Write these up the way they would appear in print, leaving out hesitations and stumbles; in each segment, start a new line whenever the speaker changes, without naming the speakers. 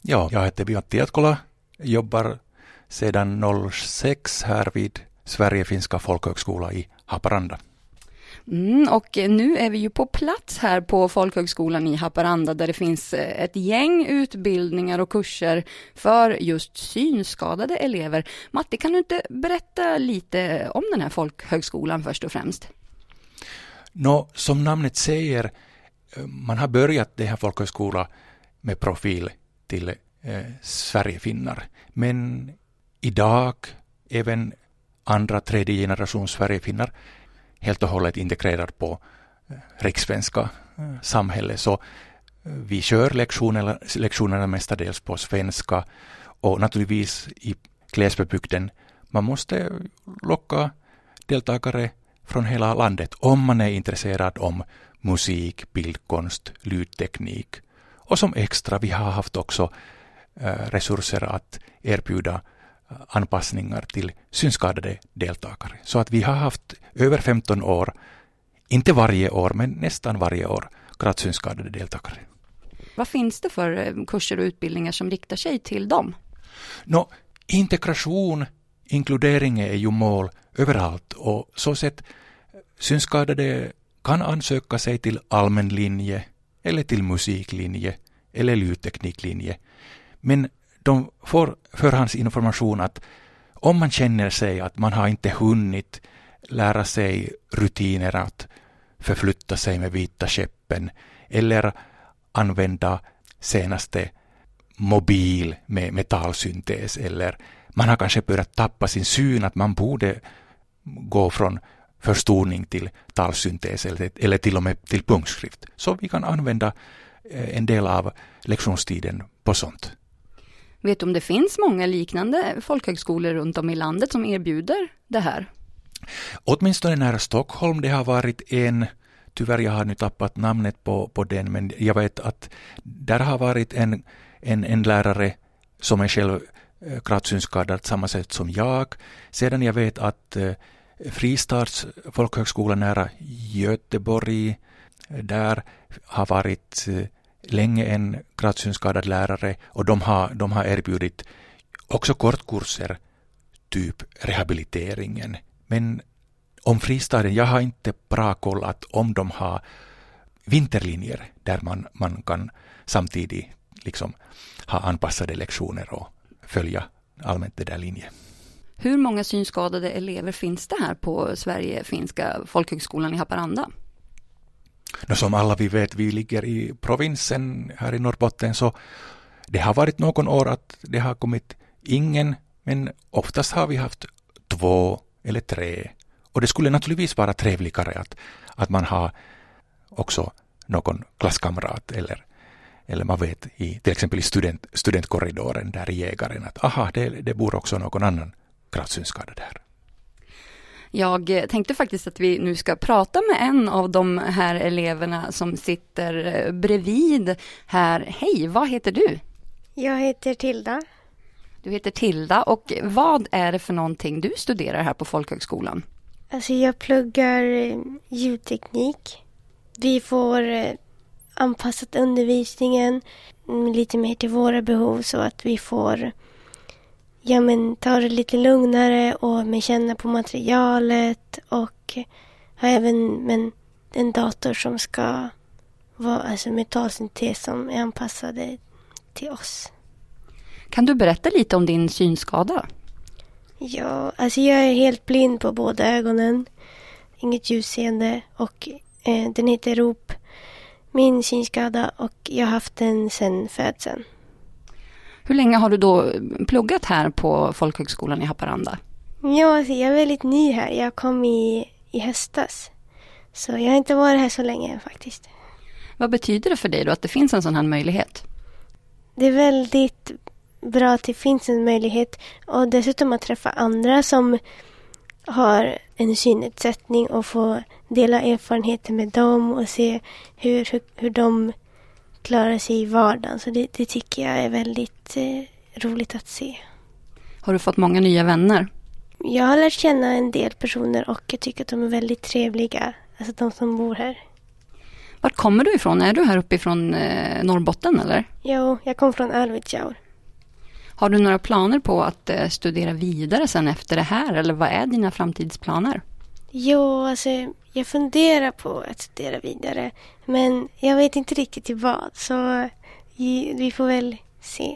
Ja, jag heter Björn Tietkola, jobbar sedan 06 här vid Sverige-finska folkhögskola i Haparanda.
Och nu är vi ju på plats här på folkhögskolan i Haparanda där det finns ett gäng utbildningar och kurser för just synskadade elever. Matti, kan du inte berätta lite om den här folkhögskolan först och främst?
Som namnet säger, man har börjat det här folkhögskola med profil till Sverigefinnar. Men idag även andra, tredje generations Sverigefinnar helt och hållet integrerad på rikssvenska samhälle. Så vi kör lektionerna mestadels på svenska och naturligtvis i glesbebygden. Man måste locka deltagare från hela landet om man är intresserad om musik, bildkonst, ljudteknik. Och som extra vi har haft också resurser att erbjuda anpassningar till synskadade deltagare. Så att vi har haft över 15 år, inte varje år men nästan varje år, gravt synskadade deltagare.
Vad finns det för kurser och utbildningar som riktar sig till dem?
Integration, inkludering är ju mål överallt och så sett synskadade kan ansöka sig till allmän linje eller till musiklinje eller ljudtekniklinje. Men de får förhandsinformation att om man känner sig att man har inte hunnit lära sig rutiner att förflytta sig med vita käppen eller använda senaste mobil med talsyntes eller man har kanske börjat tappa sin syn att man borde gå från förstoring till talsyntes eller till och med till punktskrift. Så vi kan använda en del av lektionstiden på sånt.
Vet du om det finns många liknande folkhögskolor runt om i landet som erbjuder det här?
Åtminstone nära Stockholm, det har varit en, tyvärr jag har nu tappat namnet på den, men jag vet att där har varit en lärare som är själv gravt synskadad samma sätt som jag. Sedan jag vet att Fristads folkhögskola nära Göteborg, där har varit länge en gravt synskadad lärare och de har erbjudit också kortkurser typ rehabiliteringen. Men om Fristaden, jag har inte bra kollat om de har vinterlinjer där man kan samtidigt liksom ha anpassade lektioner och följa allmänt det där linjen.
Hur många synskadade elever finns det här på Sverige-finska folkhögskolan i Haparanda?
Som alla vi vet, vi ligger i provinsen här i Norrbotten, så det har varit någon år att det har kommit ingen, men oftast har vi haft 2 eller 3. Och det skulle naturligtvis vara trevligare att man har också någon klasskamrat eller man vet till exempel i studentkorridoren där i jägaren att det bor också någon annan gravt synskadad där.
Jag tänkte faktiskt att vi nu ska prata med en av de här eleverna som sitter bredvid här. Hej, vad heter du?
Jag heter Tilda.
Du heter Tilda, och vad är det för någonting du studerar här på folkhögskolan?
Alltså jag pluggar ljudteknik. Vi får anpassat undervisningen lite mer till våra behov så att vi får ta det lite lugnare och känna på materialet och ha även en dator som ska vara med talsyntes som är anpassade till oss.
Kan du berätta lite om din synskada?
Ja, alltså jag är helt blind på båda ögonen. Inget ljusseende och den heter ROP. Min synskada, och jag har haft den sedan födseln.
Hur länge har du då pluggat här på folkhögskolan i Haparanda?
Ja, alltså jag är väldigt ny här. Jag kom i höstas. Så jag har inte varit här så länge faktiskt.
Vad betyder det för dig då att det finns en sån här möjlighet?
Det är väldigt bra att det finns en möjlighet. Och dessutom att träffa andra som har en synnedsättning och få dela erfarenheter med dem och se hur de klarar sig i vardagen. Så det tycker jag är väldigt roligt att se.
Har du fått många nya vänner?
Jag har lärt känna en del personer och jag tycker att de är väldigt trevliga. Alltså de som bor här.
Vart kommer du ifrån? Är du här uppifrån Norrbotten eller?
Jo, jag kom från Arvidsjaur.
Har du några planer på att studera vidare sen efter det här? Eller vad är dina framtidsplaner?
Jo, alltså jag funderar på att studera vidare. Men jag vet inte riktigt till vad. Så vi får väl se.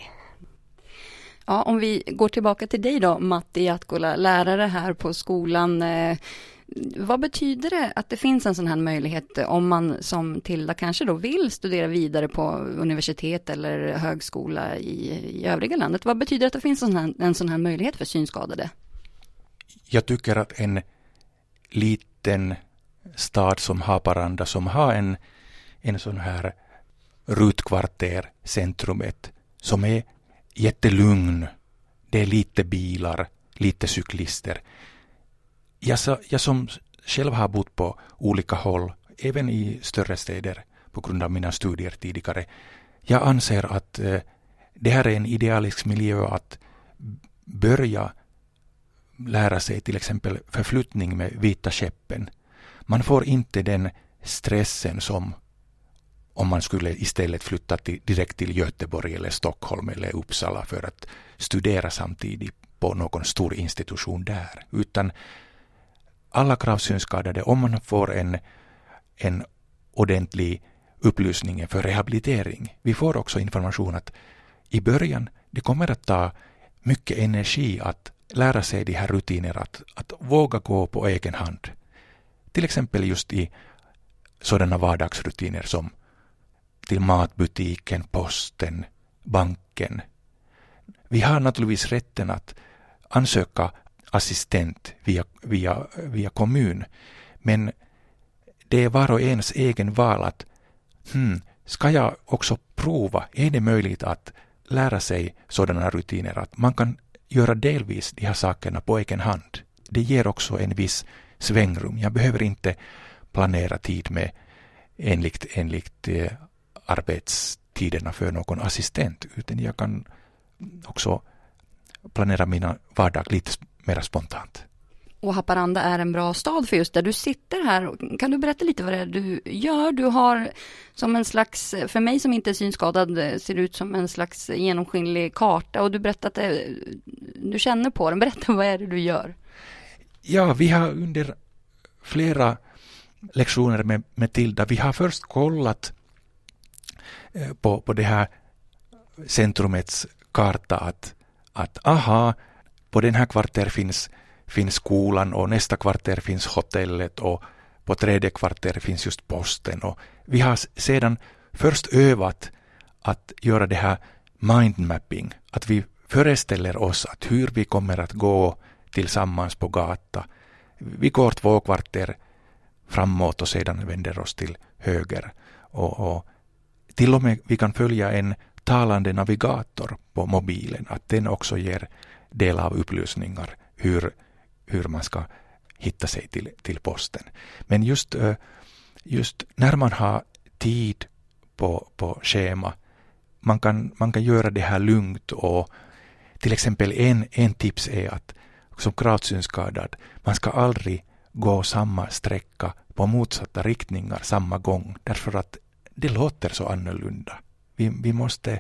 Ja, om vi går tillbaka till dig då, Matti Jatkola, lärare här på skolan. Vad betyder det att det finns en sån här möjlighet om man som Tilda kanske då vill studera vidare på universitet eller högskola i övriga landet? Vad betyder det att det finns en sån här möjlighet för synskadade?
Jag tycker att en liten stad som Haparanda som har en sån här rutkvarter, centrumet, som är jättelugn. Det är lite bilar, lite cyklister. Jag som själv har bott på olika håll, även i större städer på grund av mina studier tidigare. Jag anser att det här är en idealisk miljö att börja lära sig till exempel förflyttning med vita käppen. Man får inte den stressen som om man skulle istället flytta direkt till Göteborg eller Stockholm eller Uppsala för att studera samtidigt på någon stor institution där. Utan alla gravsynskadade, om man får en ordentlig upplysning för rehabilitering. Vi får också information att i början det kommer att ta mycket energi att lära sig de här rutiner, att våga gå på egen hand. Till exempel just i sådana vardagsrutiner som till matbutiken, posten, banken. Vi har naturligtvis rätten att ansöka assistent via kommun, men det är var och ens egen val att ska jag också prova, är det möjligt att lära sig sådana rutiner att man kan göra delvis de här sakerna på egen hand. Det ger också en viss svängrum. Jag behöver inte planera tid med enligt arbetstiderna för någon assistent, utan jag kan också planera mina vardag lite mer spontant.
Och Haparanda är en bra stad för just där du sitter här. Kan du berätta lite vad det är du gör? Du har som en slags, för mig som inte är synskadad, ser ut som en slags genomskinlig karta och du berättar att du känner på den. Berätta, vad är det du gör?
Ja, vi har under flera lektioner med Tilda, vi har först kollat på det här centrumets karta att på den här kvarter finns skolan och nästa kvarter finns hotellet och på tredje kvarter finns just posten. Och vi har sedan först övat att göra det här mindmapping, att vi föreställer oss att hur vi kommer att gå tillsammans på gata. Vi går 2 kvarter framåt och sedan vänder oss till höger. Och till och med vi kan följa en talande navigator på mobilen, att den också ger del av upplysningar hur man ska hitta sig till posten. Men just när man har tid på schema, man kan göra det här lugnt, och till exempel en tips är att som gravsynskadad, man ska aldrig gå samma sträcka på motsatta riktningar samma gång, därför att det låter så annorlunda. Vi måste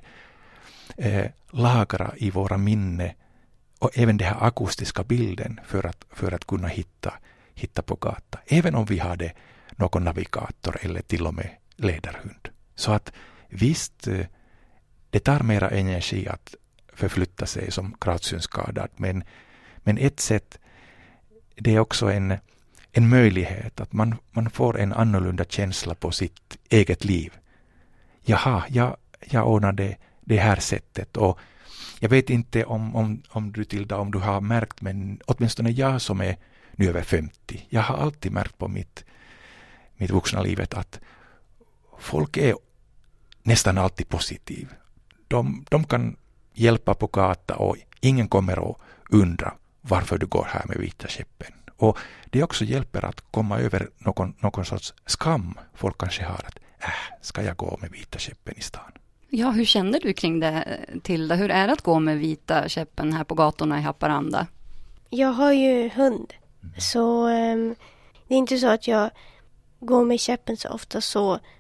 lagra i våra minne och även den här akustiska bilden för att kunna hitta på gata. Även om vi hade någon navigator eller till och med ledarhund. Så att visst, det tar mera energi att förflytta sig som gravsynskadad. Men ett sätt, det är också en möjlighet att man får en annorlunda känsla på sitt eget liv. Jaha, jag ordnade det här sättet, och jag vet inte om du Tilda, om du har märkt, men åtminstone jag som är nu över 50, jag har alltid märkt på mitt vuxna livet att folk är nästan alltid positiv. De kan hjälpa på gata och ingen kommer att undra varför du går här med vita käppen. Och det också hjälper att komma över någon sorts skam folk kanske har, att ska jag gå med vita käppen i stan?
Ja, hur känner du kring det, Tilda? Hur är det att gå med vita käppen här på gatorna i Haparanda?
Jag har ju hund, så det är inte så att jag går med käppen så ofta, så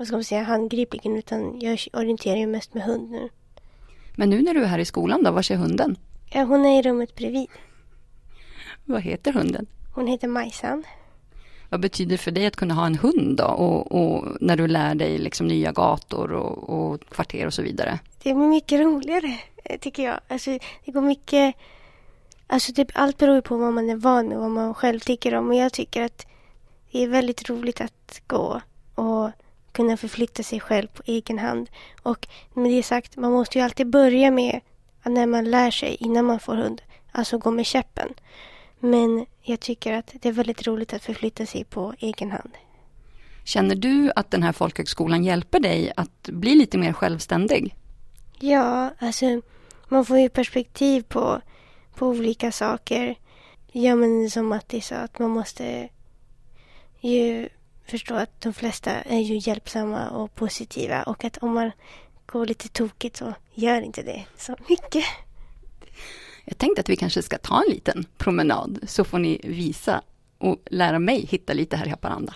handgripligen, utan jag orienterar ju mest med hund nu.
Men nu när du är här i skolan då, var är hunden?
Ja, hon är i rummet bredvid.
Vad heter hunden?
Hon heter Majsan.
Vad betyder det för dig att kunna ha en hund då? Och när du lär dig liksom nya gator och kvarter och så vidare?
Det är mycket roligare, tycker jag. Alltså, det går mycket... Alltså, typ, allt beror på vad man är van med, vad man själv tycker om. Och jag tycker att det är väldigt roligt att gå och kunna förflytta sig själv på egen hand. Och med det sagt, man måste ju alltid börja med när man lär sig innan man får hund. Alltså gå med käppen. Men jag tycker att det är väldigt roligt att förflytta sig på egen hand.
Känner du att den här folkhögskolan hjälper dig att bli lite mer självständig?
Ja, alltså man får ju perspektiv på olika saker. Ja, men som Matti sa, att man måste ju förstå att de flesta är ju hjälpsamma och positiva. Och att om man går lite tokigt så gör inte det så mycket.
Jag tänkte att vi kanske ska ta en liten promenad så får ni visa och lära mig hitta lite här i Haparanda.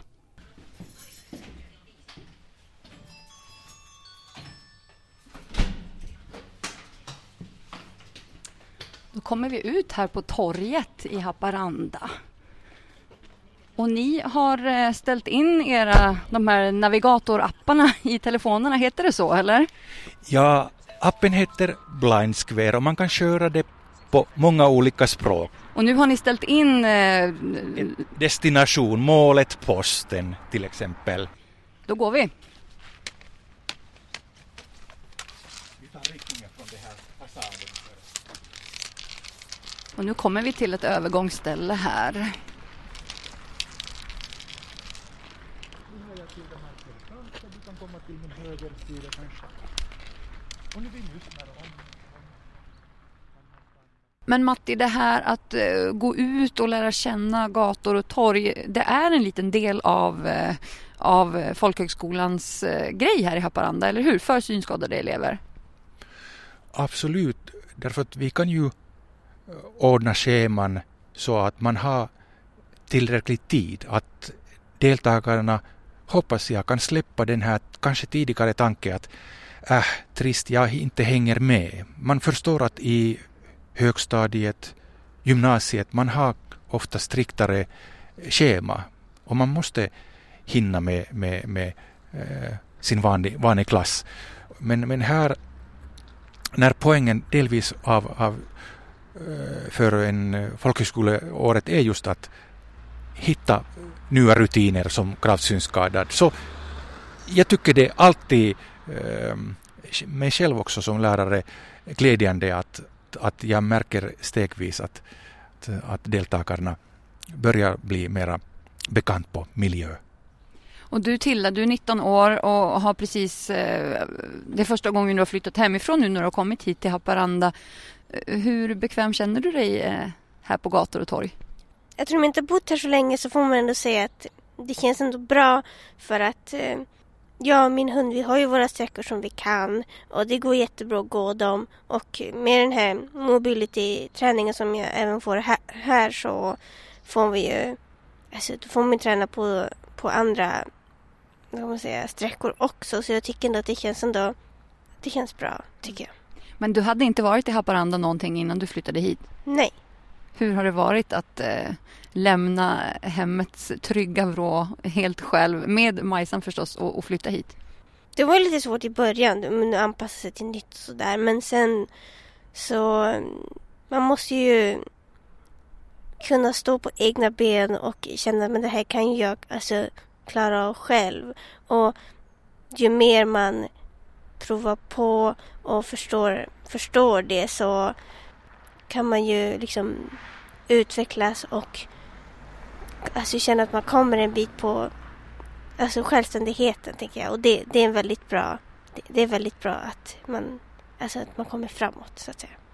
Då kommer vi ut här på torget i Haparanda. Och ni har ställt in de här navigatorapparna i telefonerna, heter det så eller?
Ja, appen heter Blind Square och man kan köra det på många olika språk.
Och nu har ni ställt in...
Destination, målet, posten till exempel.
Då går vi.
Vi tar riktningen från det här fasaden.
Och nu kommer vi till ett övergångsställe här. Men Matti, det här att gå ut och lära känna gator och torg, det är en liten del av folkhögskolans grej här i Haparanda, eller hur? För synskadade elever.
Absolut, därför att vi kan ju ordna scheman så att man har tillräcklig tid, att deltagarna, hoppas jag, kan släppa den här kanske tidigare tanken att trist, jag inte hänger med. Man förstår att i högstadiet, gymnasiet, man har ofta striktare schema och man måste hinna med sin vanlig klass. Men här, när poängen delvis för en folkhögskoleåret är just att hitta nya rutiner som gravt synskadad, så jag tycker det alltid mig själv också som lärare glädjande att jag märker stegvis att deltagarna börjar bli mera bekant på miljö.
Och du Tilla, du är 19 år och har precis, det är första gången du har flyttat hemifrån nu när du har kommit hit till Haparanda. Hur bekväm känner du dig här på gator och torg?
Jag tror att man inte bott här så länge så får man ändå säga att det känns ändå bra för att jag och min hund, vi har ju våra sträckor som vi kan och det går jättebra att gå dem, och med den här mobility-träningen som jag även får här så får vi ju, alltså då får man träna på andra, vad kan man säga, sträckor också, så jag tycker ändå att det känns bra, tycker jag.
Men du hade inte varit i Haparanda någonting innan du flyttade hit?
Nej.
Hur har det varit att lämna hemmets trygga vrå helt själv, med Majsan förstås, och flytta hit?
Det var lite svårt i början, men att anpassa sig till nytt och sådär. Men sen så man måste ju kunna stå på egna ben och känna att det här kan jag klara av själv. Och ju mer man provar på och förstår det, så kan man ju liksom utvecklas och känna att man kommer en bit på självständigheten, tänker jag. Och det är väldigt bra. Det är väldigt bra att man kommer framåt, så att säga.